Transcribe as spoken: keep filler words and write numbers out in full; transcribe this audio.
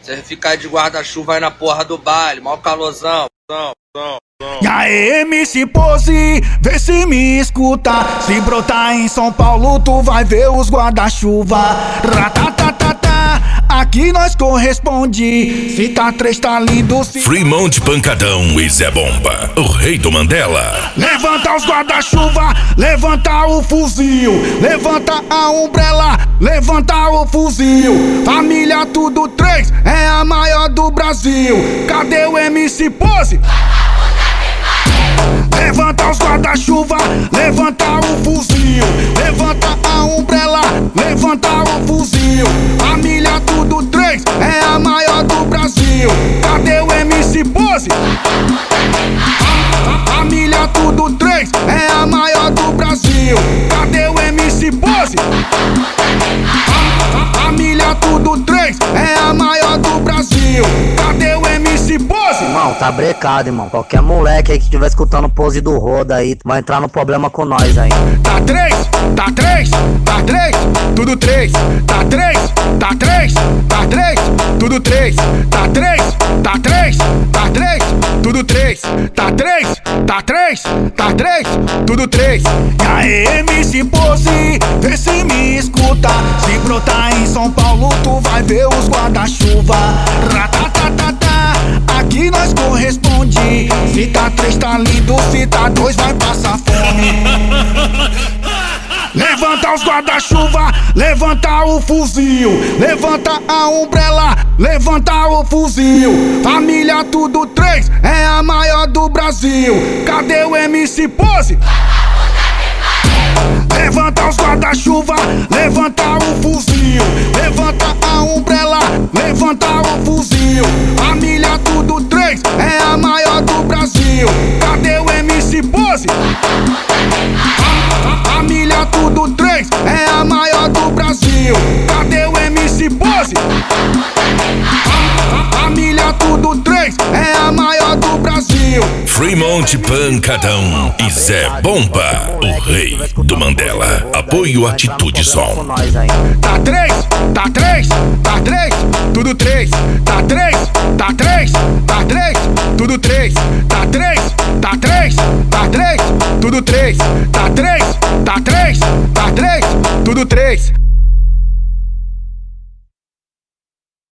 Você ficar de guarda-chuva aí na porra do baile, mó calorzão. Não, não. E aí, M C Pose, vê se me escuta. Se brotar em São Paulo, tu vai ver os guarda-chuva. Ratatatata, aqui nós corresponde. Se tá três, tá lindo. Se... Fremont Pancadão e Zé Bomba, o rei do Mandela. Levanta os guarda-chuva, levanta o fuzil. Levanta a umbrella, levanta o fuzil. Família tudo três, é a maior do Brasil. Cadê o M C Pose? Levanta os guarda-chuva, levanta o fuzil. Levanta a umbrella, levanta o fuzil. Família tudo três, é a maior do Brasil. Cadê o M C Pose? Família tudo três, é a maior do Brasil. Cadê o M C Pose? Família tudo três, é a maior do Brasil. Cadê o M C Pose? Irmão, tá brecado, irmão. Qualquer moleque aí que estiver escutando o Pose do Roda aí vai entrar no problema com nós aí. Tá três, tá três, tá três, tudo três. Tá três, tá três, tá três, tudo três. Tá três, tá três, tá três, tudo três. Tá três, tá três, tá três, tudo três. E aí, M C Pose, vê se me escuta. Se brotar em São Paulo, tu vai ver os guarda-chuva. Ratatatata, aqui nós corresponde. Se tá três, tá lindo. Se tá dois, vai passar fome. Levanta os guarda-chuva, levanta o fuzil. Levanta a umbrella, levanta o fuzil. Família tudo três, é a maior do Brasil. Cadê o M C Pose? Levanta os guarda-chuva, levanta o fuzil. Levanta a umbrella, levanta o fuzil. Família tudo três, é a maior do Brasil. Cadê o M C Pose? Família tudo três, é a maior do Brasil. Cadê o M C Pose? Família tudo três, é a maior do Brasil. Fremont Pancadão e Zé Bomba, o rei do Mandela. Apoio Atitude Som. Tá três, tá três, tá três, tudo três. Tá três, tá três, tá três, tudo três. Tá três, tá três, tá três, tudo três. Tá três, tá três, tá três, tudo três.